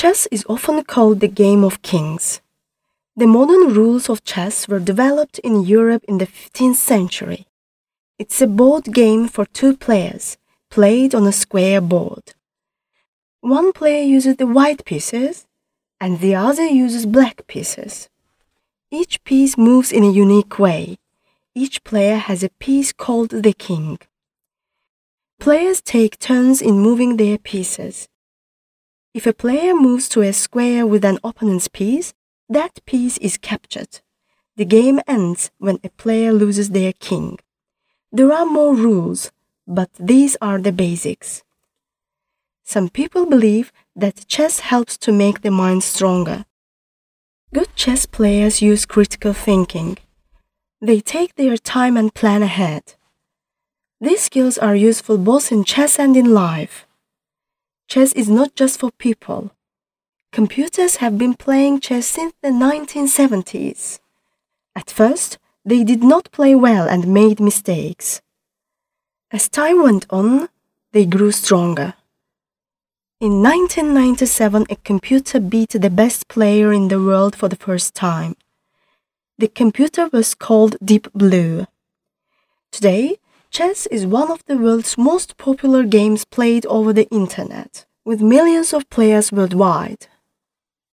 Chess is often called the game of kings. The modern rules of chess were developed in Europe in the 15th century. It's a board game for two players, played on a square board. One player uses the white pieces, and the other uses black pieces. Each piece moves in a unique way. Each player has a piece called the king. Players take turns in moving their pieces. If a player moves to a square with an opponent's piece, that piece is captured. The game ends when a player loses their king. There are more rules, but these are the basics. Some people believe that chess helps to make the mind stronger. Good chess players use critical thinking. They take their time and plan ahead. These skills are useful both in chess and in life. Chess is not just for people. Computers have been playing chess since the 1970s. At first, they did not play well and made mistakes. As time went on, they grew stronger. In 1997, a computer beat the best player in the world for the first time. The computer was called Deep Blue. Today, chess is one of the world's most popular games played over the internet, with millions of players worldwide.